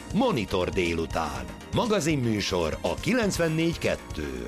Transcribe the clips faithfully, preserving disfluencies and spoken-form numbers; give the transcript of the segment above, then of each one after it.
Monitor délután. Magazinműsor a kilencvennégy kettőn.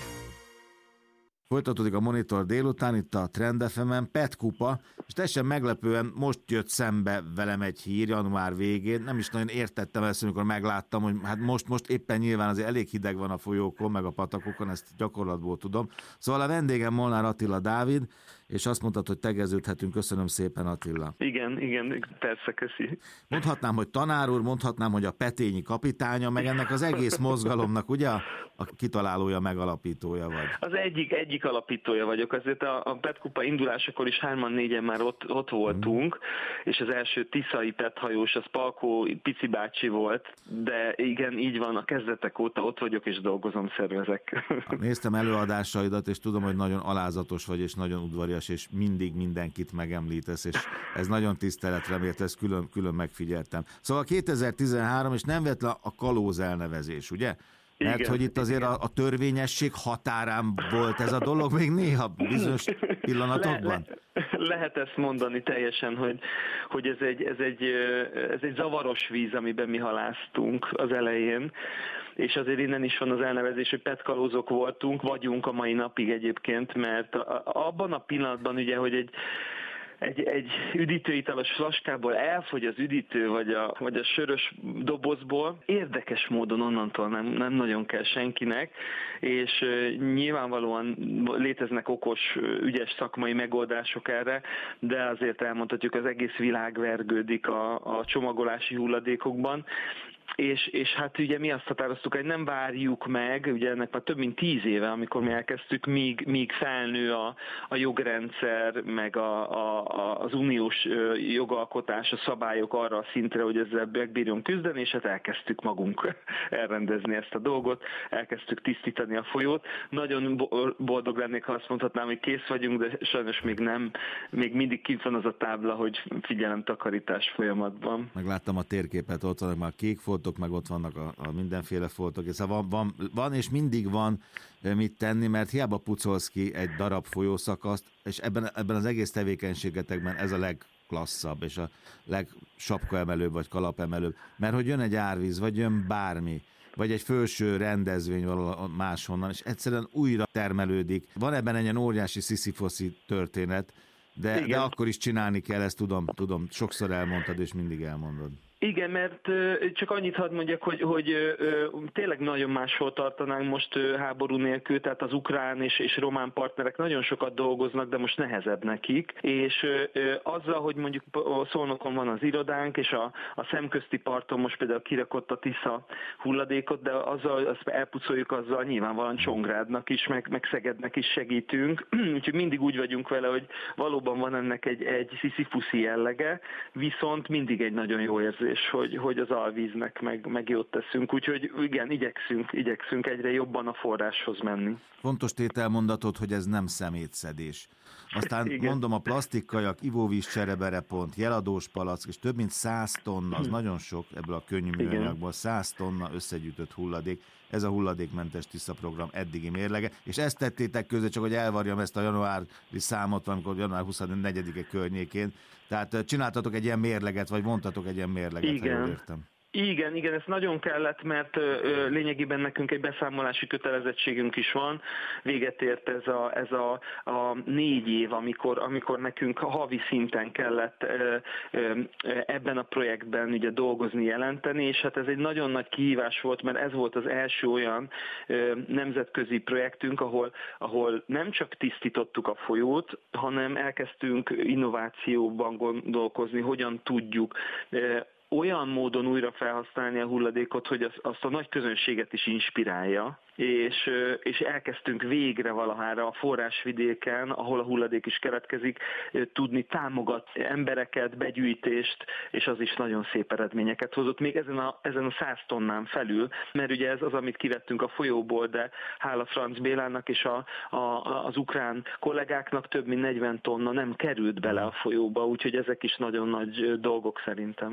Folytatódik a Monitor délután, itt a Trend ef emen, Pet Kupa, és teljesen meglepően most jött szembe velem egy hír január végén, nem is nagyon értettem ezt, amikor megláttam, hogy hát most, most éppen nyilván azért elég hideg van a folyókon, meg a patakokon, ezt gyakorlatból tudom. Szóval a vendégem Molnár Attila Dávid, és azt mondtad, hogy tegeződhetünk. Köszönöm szépen, Attila. Igen, igen, persze, köszi. Mondhatnám, hogy tanár úr, mondhatnám, hogy a petényi kapitánya, meg ennek az egész mozgalomnak, ugye, a kitalálója, megalapítója vagy. Az egyik, egyik alapítója vagyok, azért a, a Pet Kupa indulásakor is hárman, négyen már ott, ott voltunk, mm. és az első tiszai pethajós, az Palkó Pici bácsi volt, de igen, így van, a kezdetek óta ott vagyok, és dolgozom, szervezek. Néztem előadásaidat, és tudom, hogy nagyon alázatos vagy, és nagyon udvarias, és mindig mindenkit megemlítesz, és ez nagyon tiszteletre mért, ezt külön, külön megfigyeltem. Szóval kétezer-tizenhárom, és nem vett le a kalóz elnevezés, ugye? Mert igen, hogy itt azért a, a törvényesség határán volt ez a dolog, még néha bizonyos pillanatokban. Le, le, lehet ezt mondani teljesen, hogy, hogy ez, egy, ez, egy, ez egy zavaros víz, amiben mi halásztunk az elején, és azért innen is van az elnevezés, hogy petkalózok voltunk, vagyunk a mai napig egyébként, mert abban a pillanatban ugye, hogy egy Egy, egy üdítőitalos flaskából elfogy az üdítő, vagy a, vagy a sörös dobozból, érdekes módon onnantól nem, nem nagyon kell senkinek, és nyilvánvalóan léteznek okos, ügyes szakmai megoldások erre, de azért elmondhatjuk, az egész világ vergődik a, a csomagolási hulladékokban, És, és hát ugye mi azt határoztuk, hogy nem várjuk meg, ugye ennek már több mint tíz éve, amikor mi elkezdtük, míg, míg felnő a, a jogrendszer, meg a, a, az uniós jogalkotás, a szabályok arra a szintre, hogy ezzel megbírjon küzdeni, és hát elkezdtük magunk elrendezni ezt a dolgot, elkezdtük tisztítani a folyót. Nagyon boldog lennék, ha azt mondhatnám, hogy kész vagyunk, de sajnos még nem, még mindig kint van az a tábla, hogy figyelemtakarítás folyamatban. Megláttam a térképet, ott vannak már kék foltok, meg ott vannak a, a mindenféle foltok, és van, van, van és mindig van mit tenni, mert hiába pucolsz ki egy darab folyószakaszt, és ebben, ebben az egész tevékenységetekben ez a legklasszabb, és a legsapkaemelőbb, vagy kalapemelőbb, mert hogy jön egy árvíz, vagy jön bármi, vagy egy felső rendezvény valahol máshonnan, és egyszerűen újra termelődik. Van ebben egy ilyen óriási sziszifoszi történet, de, de akkor is csinálni kell, ezt tudom, tudom, sokszor elmondtad, és mindig elmondod. Igen, mert csak annyit hadd mondjak, hogy, hogy tényleg nagyon máshol tartanánk most háború nélkül, tehát az ukrán és, és román partnerek nagyon sokat dolgoznak, de most nehezebb nekik, és azzal, hogy mondjuk Szolnokon van az irodánk, és a, a szemközti parton most például kirakott a Tisza hulladékot, de azzal azt elpucoljuk, azzal nyilvánvalóan Csongrádnak is, meg, meg Szegednek is segítünk, úgyhogy mindig úgy vagyunk vele, hogy valóban van ennek egy, egy sziszifuszi jellege, viszont mindig egy nagyon jó érzés, Hogy, hogy az alvíznek meg, meg jót teszünk. Úgyhogy igen, igyekszünk, igyekszünk egyre jobban a forráshoz menni. Fontos tételmondatod, hogy ez nem szemétszedés. Aztán igen. Mondom, a plastikkajak, ivóvíz csereberepont, jeladós palack, és több mint száz tonna, az nagyon sok ebből a könnyű műanyagból, száz tonna összegyűjtött hulladék. Ez a hulladékmentes Tisza program eddigi mérlege, és ezt tettétek közé, csak hogy elvarjam ezt a januári számot, amikor január huszonnegyedike környékén. Tehát csináltatok egy ilyen mérleget, vagy mondtatok egy ilyen mérleget, igen. ha jól értem. Igen, igen, ez nagyon kellett, mert ö, lényegében nekünk egy beszámolási kötelezettségünk is van. Véget ért ez a, ez a, a négy év, amikor, amikor nekünk havi szinten kellett ö, ö, ebben a projektben ugye dolgozni, jelenteni, és hát ez egy nagyon nagy kihívás volt, mert ez volt az első olyan ö, nemzetközi projektünk, ahol, ahol nem csak tisztítottuk a folyót, hanem elkezdtünk innovációban gondolkozni, hogyan tudjuk ö, olyan módon újra felhasználni a hulladékot, hogy az, azt a nagy közönséget is inspirálja, és, és elkezdtünk végre valahára a forrásvidéken, ahol a hulladék is keletkezik, tudni támogatni embereket, begyűjtést, és az is nagyon szép eredményeket hozott, még ezen a, ezen a száz tonnán felül, mert ugye ez az, amit kivettünk a folyóból, de hála Franz Bélának és a, a, az ukrán kollégáknak több mint negyven tonna nem került bele a folyóba, úgyhogy ezek is nagyon nagy dolgok szerintem.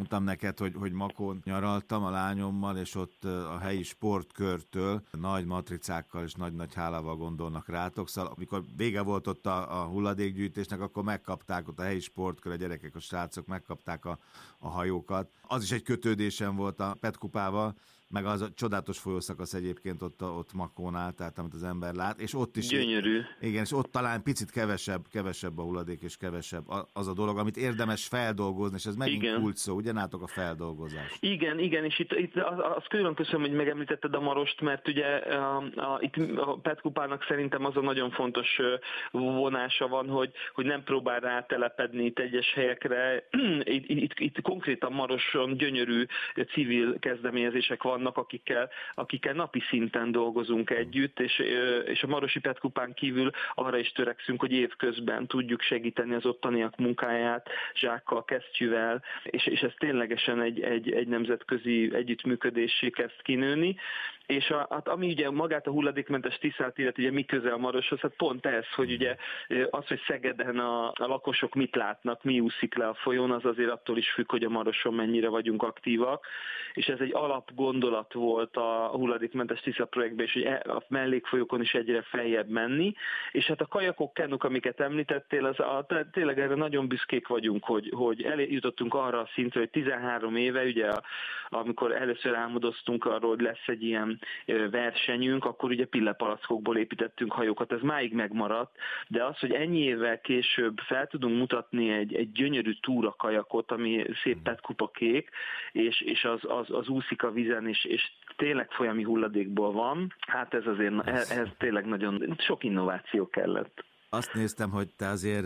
mondtam neked, hogy, hogy Makón nyaraltam a lányommal, és ott a helyi sportkörtől nagy matricákkal és nagy-nagy hálával gondolnak rátok. Szóval amikor vége volt ott a, a hulladékgyűjtésnek, akkor megkapták ott a helyi sportkör, a gyerekek, a srácok megkapták a, a hajókat. Az is egy kötődésem volt a Petkupával, meg az a csodálatos folyószakasz egyébként ott, ott Makónál, tehát amit az ember lát, és ott is... Gyönyörű. Igen, és ott talán picit kevesebb, kevesebb a hulladék, és kevesebb az a dolog, amit érdemes feldolgozni, és ez megint igen. Kult szó, ugye nátok a feldolgozás. Igen, igen, és itt, itt azt külön köszönöm, hogy megemlítetted a Marost, mert ugye a, a, itt a Petkupának szerintem az a nagyon fontos vonása van, hogy, hogy nem próbál rátelepedni itt egyes helyekre. Itt, itt, itt konkrétan Maroson gyönyörű civil kezdeményezések vannak, akikkel, akikkel napi szinten dolgozunk együtt, és, és a Marosi Petkupán kívül arra is törekszünk, hogy évközben tudjuk segíteni az ottaniak munkáját, zsákkal, kesztyűvel, és, és ez ténylegesen egy, egy, egy nemzetközi együttműködéssé kezd kinőni. És a, hát ami ugye magát a hulladékmentes Tiszát illeti, ugye mi közel Maroshoz, hát pont ez, hogy ugye az, hogy Szegeden a, a lakosok mit látnak, mi úszik le a folyón, az azért attól is függ, hogy a Maroson mennyire vagyunk aktívak, és ez egy alapgondolat volt a hulladékmentes Tisza projektben, és hogy a mellékfolyókon is egyre feljebb menni, és hát a kajakok, kenuk, amiket említettél, az a, tényleg erre nagyon büszkék vagyunk, hogy, hogy eljutottunk arra a szintre, hogy tizenhárom éve, ugye amikor először álmodoztunk arról, hogy lesz egy ilyen versenyünk, akkor ugye pillepalackokból építettünk hajókat, ez máig megmaradt, de az, hogy ennyi évvel később fel tudunk mutatni egy, egy gyönyörű túrakajakot, ami szép petkupa kék, és, és az, az, az úszik a vízen, és, és tényleg folyami hulladékból van, hát ez azért, ez, ez tényleg nagyon sok innováció kellett. Azt néztem, hogy te azért,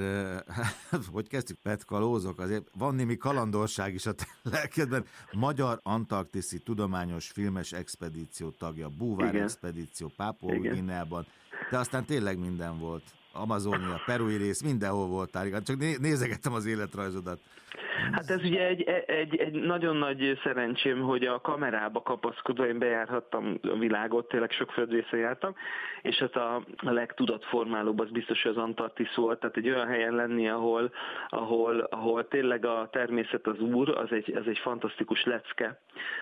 hogy kezdtük, petkalózok, azért van némi kalandorság is a te lelkedben. Magyar Antarktiszi Tudományos Filmes Expedíció tagja, Búvár Expedíció, Pápua-Új-Guineában, de aztán tényleg minden volt. Amazónia, perui rész, mindenhol voltál, csak nézegettem az életrajzodat. Hát ez ugye egy, egy, egy nagyon nagy szerencsém, hogy a kamerába kapaszkodva én bejárhattam a világot, tényleg sok földrészen jártam, és hát a, a legtudatformálóbb az biztos, hogy az Antarktisz volt, tehát egy olyan helyen lenni, ahol, ahol, ahol tényleg a természet az úr, az egy, az egy fantasztikus lecke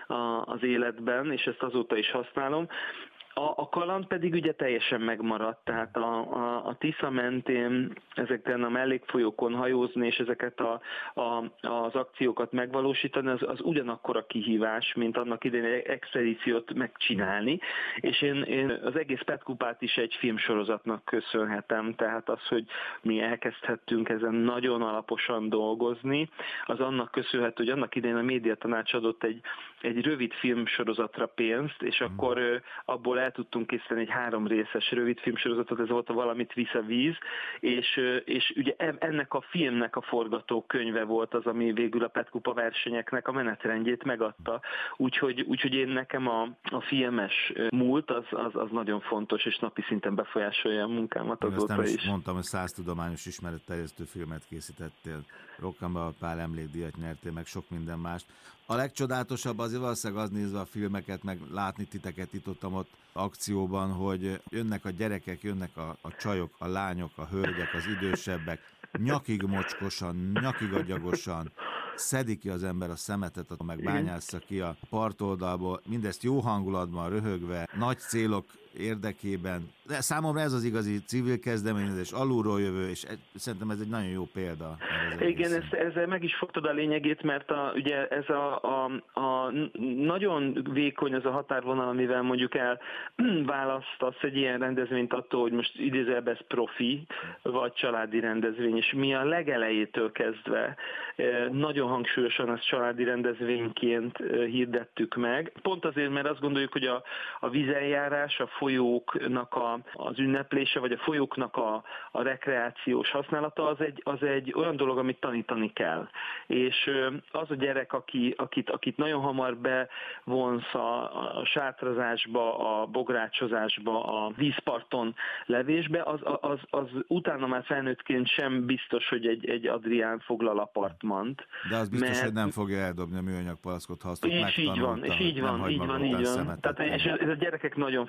az életben, és ezt azóta is használom. A, a kaland pedig ugye teljesen megmaradt, tehát a, a, a Tisza mentén ezeken a mellékfolyókon hajózni és ezeket a, a, az akciókat megvalósítani, az, az ugyanakkor a kihívás, mint annak idején egy expedíciót megcsinálni, és én, én az egész Petkupát is egy filmsorozatnak köszönhetem, tehát az, hogy mi elkezdhettünk ezen nagyon alaposan dolgozni, az annak köszönhető, hogy annak idején a médiatanács adott egy, egy rövid filmsorozatra pénzt, és akkor abból el tudtunk készíteni egy három részes rövid filmsorozatot, ez volt a Valamit visz a víz, és, és ugye ennek a filmnek a forgatókönyve volt az, ami végül a Petkupa versenyeknek a menetrendjét megadta. Úgyhogy, úgyhogy én nekem a, a filmes múlt az, az, az nagyon fontos, és napi szinten befolyásolja a munkámat azóta is. is. Mondtam, hogy száz tudományos ismeretterjesztő filmet készítettél, Rockenbauer Pál emlékdíjat nyertél, meg sok minden mást. A legcsodálatosabb azért valószínűleg az nézve a filmeket, meg látni titeket itt ott, ott akcióban, hogy jönnek a gyerekek, jönnek a, a csajok, a lányok, a hölgyek, az idősebbek, nyakig mocskosan, nyakig agyagosan, szedik ki az ember a szemetet, meg bányásza ki a partoldalból, mindezt jó hangulatban, röhögve, nagy célok érdekében. De számomra ez az igazi civil kezdeményezés, alulról jövő, és szerintem ez egy nagyon jó példa. Igen, ezt, ezzel meg is fogtad a lényegét, mert a, ugye ez a, a, a nagyon vékony az a határvonal, amivel mondjuk elválasztasz egy ilyen rendezvényt attól, hogy most idézőjelben ez profi, vagy családi rendezvény, és mi a legelejétől kezdve nagyon hangsúlyosan ezt családi rendezvényként hirdettük meg. Pont azért, mert azt gondoljuk, hogy a, a vízeljárás, a folyóknak a, az ünneplése, vagy a folyóknak a, a rekreációs használata az egy, az egy olyan dolog, amit tanítani kell. És az a gyerek, aki, akit, akit nagyon hamar bevonsz a, a sátrazásba, a bográcsozásba, a vízparton levésbe, az, az, az utána már felnőttként sem biztos, hogy egy, egy Adrián foglal apartmant. De az biztos, mert... hogy nem fogja eldobni a műanyag palackot, ha azt ott megtanulta. És így van, és így van, így van, így van. Tehát, és ez a gyerekek nagyon fontosak.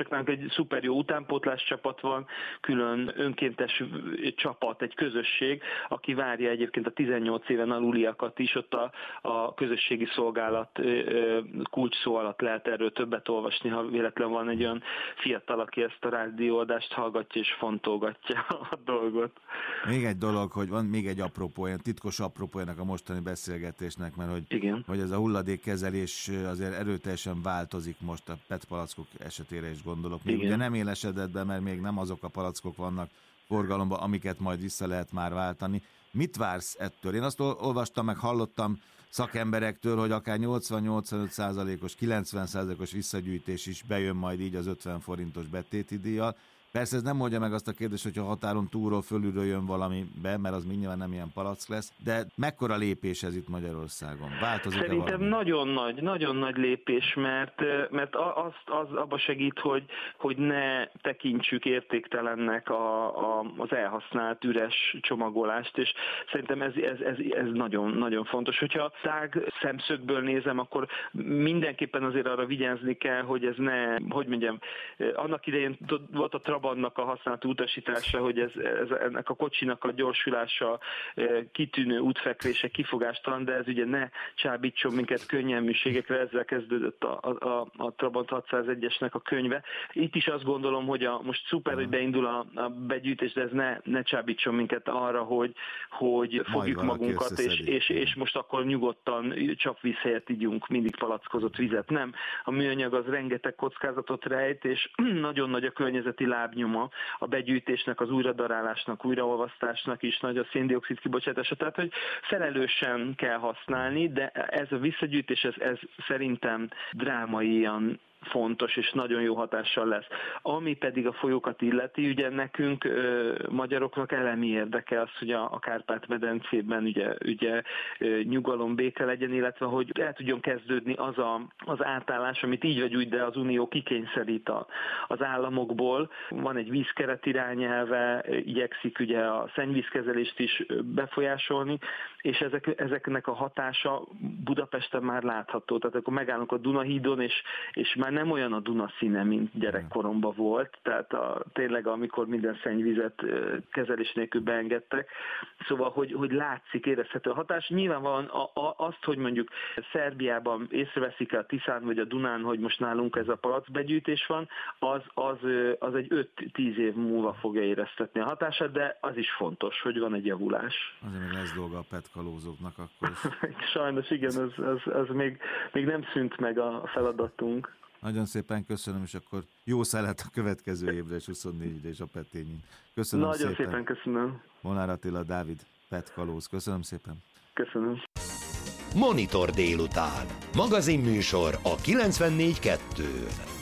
voltak, nálunk egy szuper jó utánpótlás csapat van, külön önkéntes csapat, egy közösség, aki várja egyébként a tizennyolc éven aluliakat is, ott a, a közösségi szolgálat kulcs szó alatt lehet erről többet olvasni, ha véletlen van egy olyan fiatal, aki ezt a rádióadást hallgatja és fontolgatja a dolgot. Még egy dolog, hogy van még egy apropó, ilyen titkos apropó ennek a mostani beszélgetésnek, mert hogy, Igen. hogy ez a hulladékkezelés azért erőteljesen változik most a pé e té palackok esetére is gondolok. Még ugye nem élesedett be, mert még nem azok a palackok vannak forgalomban, amiket majd vissza lehet már váltani. Mit vársz ettől? Én azt olvastam, meg hallottam szakemberektől, hogy akár nyolcvan-nyolcvanöt százalékos, kilencven százalékos visszagyűjtés is bejön majd így az ötven forintos betéti díjjal. Persze ez nem oldja meg azt a kérdést, hogyha határon túlról fölülről jön valami be, mert az mindjárt nem ilyen palack lesz, de mekkora lépés ez itt Magyarországon? Változik-e Szerintem valami? nagyon nagy, nagyon nagy lépés, mert, mert az, az abba segít, hogy, hogy ne tekintsük értéktelennek a, a, az elhasznált üres csomagolást, és szerintem ez, ez, ez, ez nagyon, nagyon fontos. Hogyha tág szemszögből nézem, akkor mindenképpen azért arra vigyázni kell, hogy ez ne, hogy mondjam, annak idején volt a Trabantnak a használt utasítása, hogy ez, ez, ennek a kocsinak a gyorsulása, kitűnő útfekvése, kifogástalan, de ez ugye ne csábítson minket könnyelműségekre, ezzel kezdődött a, a, a Trabant hatszázegyesnek a könyve. Itt is azt gondolom, hogy a, most szuper, hogy beindul a, a begyűjtés, de ez ne, ne csábítson minket arra, hogy, hogy fogjuk magunkat, és, és, és most akkor nyugodtan csapvíz helyett ígyunk mindig palackozott vizet. Nem, a műanyag az rengeteg kockázatot rejt, és nagyon nagy a környezeti lábnyoma a begyűjtésnek, az újradarálásnak, újraolvasztásnak is nagy a szén-dioxid kibocsátása. Tehát, hogy felelősen kell használni, de ez a visszagyűjtés, ez, ez szerintem drámaian fontos és nagyon jó hatással lesz. Ami pedig a folyókat illeti, ugye nekünk ö, magyaroknak elemi érdeke az, hogy a, a Kárpát-medencében ugye, ugye ö, nyugalom, béke legyen, illetve hogy el tudjon kezdődni az a, az átállás, amit így vagy úgy, de az Unió kikényszerít a, az államokból. Van egy vízkeret irányelve, igyekszik ugye a szennyvízkezelést is befolyásolni, és ezek, ezeknek a hatása Budapesten már látható. Tehát akkor megállunk a Dunahídon, és, és már nem olyan a Duna színe, mint gyerekkoromban volt, tehát a, tényleg amikor minden szennyvizet kezelés nélkül beengedtek. Szóval, hogy, hogy látszik, érezhető a hatás. Nyilvánvalóan a, a, azt, hogy mondjuk Szerbiában észreveszik-e a Tiszán vagy a Dunán, hogy most nálunk ez a palackbegyűjtés van, az, az, az egy öt-tíz év múlva fogja éreztetni a hatását, de az is fontos, hogy van egy javulás. Azért még lesz dolga a petkalózóknak akkor. Sajnos igen, az, az, az még, még nem szűnt meg a feladatunk. Nagyon szépen köszönöm, és akkor jó szelet a következő évre, és huszonnégyre, és a Petényin. Köszönöm Nagyon szépen. szépen köszönöm. Molnár Attila, Dávid, petkalóz. Köszönöm szépen. Köszönöm. Monitor délután. Magazinműsor a kilencvennégy kettőn.